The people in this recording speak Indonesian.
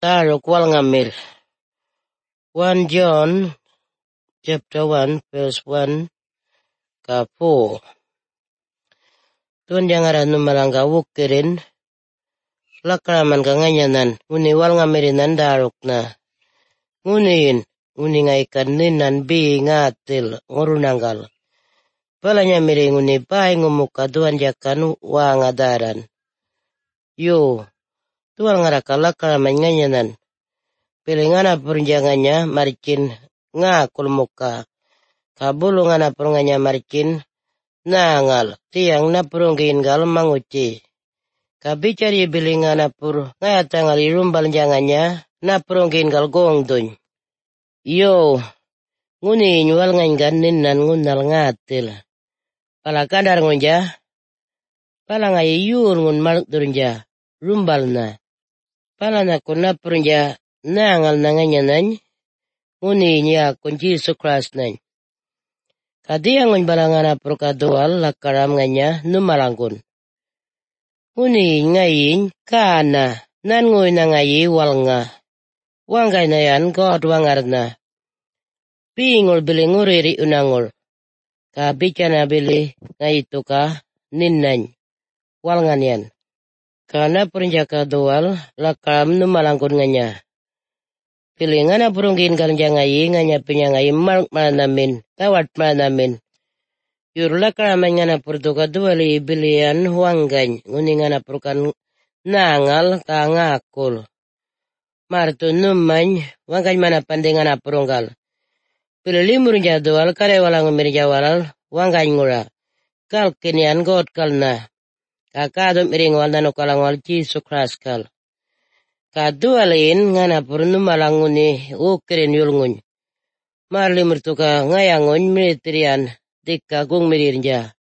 Taruk wal ngamir. 1 John chapter 1 verse 1 ka 4. Tuan jangaran numalangga wukirin lakraman ka nganyanan uni wal ngamirinan daruk na nguniin uni ngaikan ninan bi ngatil ngurunanggal. Palanya miring uni bai ngumuka tuan jakan wangadaran. Yo, tuan ngaraka lakraman nganyanan. Pilingana perjangannya maricin ngakul muka. Kabulu ngana perunganya maricin nangal tiang na perunggin gal manguci. Kabicari bilingana pur ngayatangal irumbal jangannya na perunggin gal gongdun. Yo, nguni nyual ngangan ninan ngunal ngatil. Pala kadar ngunja, pala ngayi yur ngun maluk durunja, rumbal na. Pala na kuna perunja nangal nanganyanan, nguni niya kunji sukras nan. Kadiang ngun balangana perkadual lakaram nganya numalanggun. Nguni ngayin kana nan nguy na ngayi wal nga. Wanggay na yan god wangarna. Pingul bili nguriri unangul. Kabicana bili ngayitu ka ninnany. Wal ngan yan. Kana perinjaka dual lakaram numalanggun nganya. Pilingana purunggin kalinja ngayi nganya pinya ngayi maluk malanamin. Tawat malanamin. Yurla karaman ngana purtuka duali bilian wanggany. Nguni ngana purkan nangal ka ngakul. Martu numany wanggany mana pandai ngana purunggal. Pililimur jadual kare walang mirja walal wanggany ngura. Kal kinian god kalna. Kakadum miring wal nanu kalang wal Jisu kraskal. Kadualin ngana purnu malanguni ukirin yulnguny. Marlimur tuka ngayangun militirian dikka gung mirirja.